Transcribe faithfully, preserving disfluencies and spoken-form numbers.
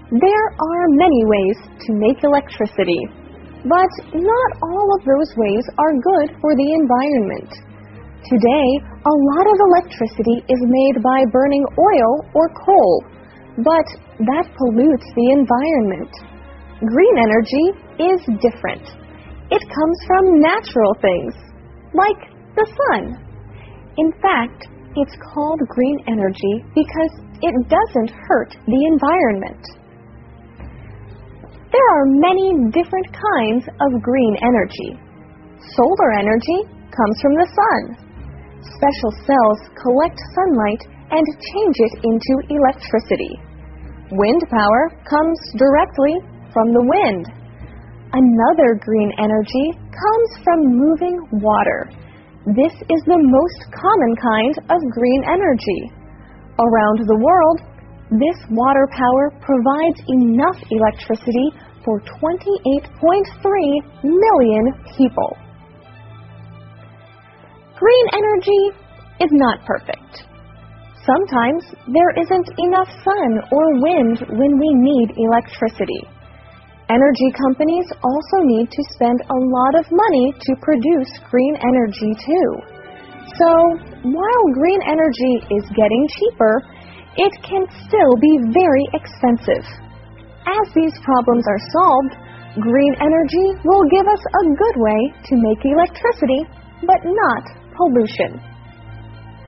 There are many ways to make electricity, but not all of those ways are good for the environment. Today, a lot of electricity is made by burning oil or coal, but that pollutes the environment. Green energy is different. It comes from natural things, like the sun. In fact, it's called green energy because it doesn't hurt the environment. There are many different kinds of green energy. Solar energy comes from the sun. Special cells collect sunlight and change it into electricity. Wind power comes directly from the wind. Another green energy comes from moving water. This is the most common kind of green energy. Around the world, this water power provides enough electricity for twenty-eight point three million people. Green energy is not perfect. Sometimes there isn't enough sun or wind when we need electricity. Energy companies also need to spend a lot of money to produce green energy too. So, while green energy is getting cheaper, it can still be very expensive. As these problems are solved, green energy will give us a good way to make electricity, but not pollution.